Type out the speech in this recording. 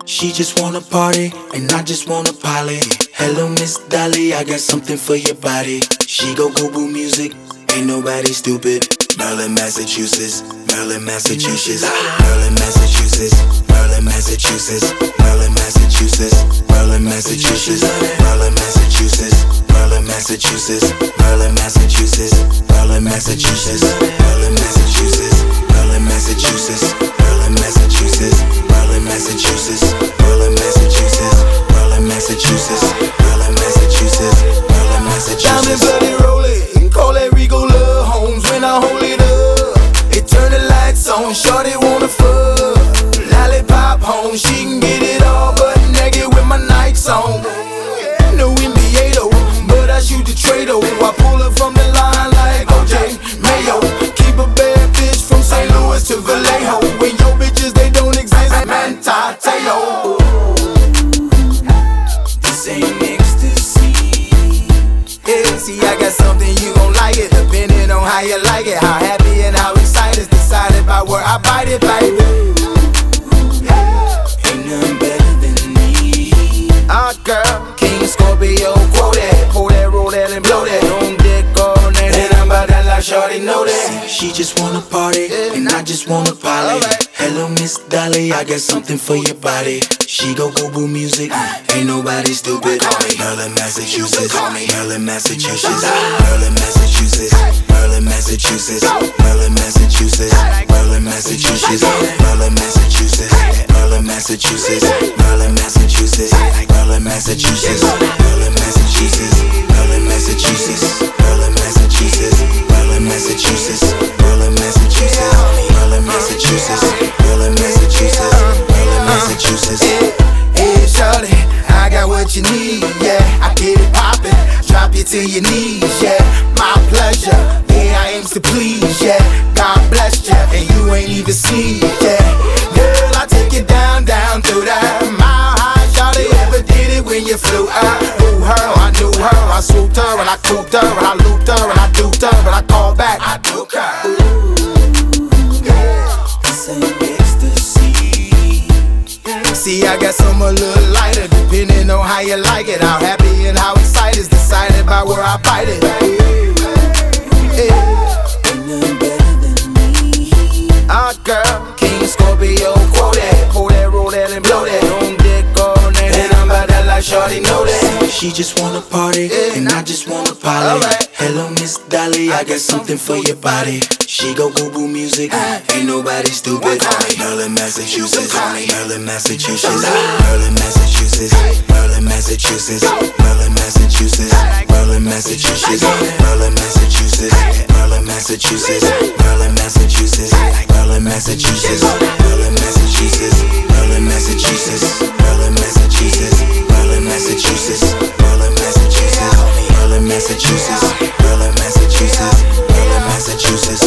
She just wanna party, and I just wanna poly. Hello, Miss Dolly, I got something for your body. She go Google Music, ain't nobody stupid. Maryland, Massachusetts, Maryland, Massachusetts, Maryland, Massachusetts, Maryland, Massachusetts, Maryland, Massachusetts, Maryland, Massachusetts, Maryland, Massachusetts, Maryland, Massachusetts, Maryland, Massachusetts, Maryland, Massachusetts, Maryland, Massachusetts, Maryland, Massachusetts, Maryland, Massachusetts, Maryland, Massachusetts, Maryland, Massachusetts, Maryland, Massachusetts, Maryland, Massachusetts, Maryland, Massachusetts. Diamond bloody rollin', call that Rico Love Homes when I hold it up. It turn the lights on, shorty wanna fuck. Lollipop home, she can get it all, but naked with my Nikes on. No NBA though, but I shoot the Trado. I pull her from the line like OJ Mayo. Keep a bad bitch from St. Louis to Vallejo. When your bitches they don't exist, man, Tateo. This ain't ecstasy. Yeah, see, I got something you gon' like it, depending on how you like it. How happy and how excited is decided by where I bite it, baby. Ain't nothing better than me. Ah, girl, King Scorpio, quote that. Pull that, roll that, and blow that. On dick all night, and I'm about that like shorty know that. She just wanna party, and I just wanna poly. Hello, Miss Dolly, I got something for your body. She go Google Music, ain't nobody stupid. Maryland, Massachusetts, Maryland, Massachusetts, Maryland, Massachusetts, Maryland, Massachusetts, Maryland, Massachusetts, Maryland, Massachusetts, Maryland, Massachusetts, Maryland, Massachusetts, Maryland, Massachusetts, Maryland, Massachusetts, Maryland, Massachusetts, Maryland, Massachusetts, Maryland, Massachusetts, Maryland, Massachusetts, Maryland, Massachusetts, Maryland, Massachusetts, Maryland, Massachusetts, Maryland, Massachusetts. Hey, shorty, I got what you need, yeah. I get it poppin', drop you to your knees, yeah. My pleasure, yeah, I aims to please, yeah. God bless ya, and you ain't even seen, yeah. Girl, I take you down, down through that mile high. Shorty ever did it when you flew out. Knew her, I knew her, I swooped her, and I cooped her, and I looped her, and I duped her, but I called back, I duped her. This ain't ecstasy. See, I got some a little lighter, depending on how you like it. How happy and how excited is decided by where I bite it. Ain't nothing better than me. Ah, girl, King Scorpio, quote that. Pull that, roll that, and blow that. On dick all night, and I'm about that like shorty know that. She just wanna party, and I just wanna poly. Hello, Miss Dolly, I got something for your body. She go Google Music, ain't nobody stupid. Maryland, Massachusetts, Maryland, Massachusetts, Maryland, Massachusetts, Maryland, Massachusetts, Maryland, Massachusetts, Maryland, Massachusetts, Maryland, Massachusetts, Maryland, Massachusetts, Maryland, Massachusetts, Maryland, Massachusetts, Maryland, Massachusetts, Maryland, Massachusetts, Maryland, Massachusetts, Maryland, Massachusetts, Maryland, Massachusetts, Maryland, Massachusetts, Maryland, Massachusetts, Maryland, Massachusetts.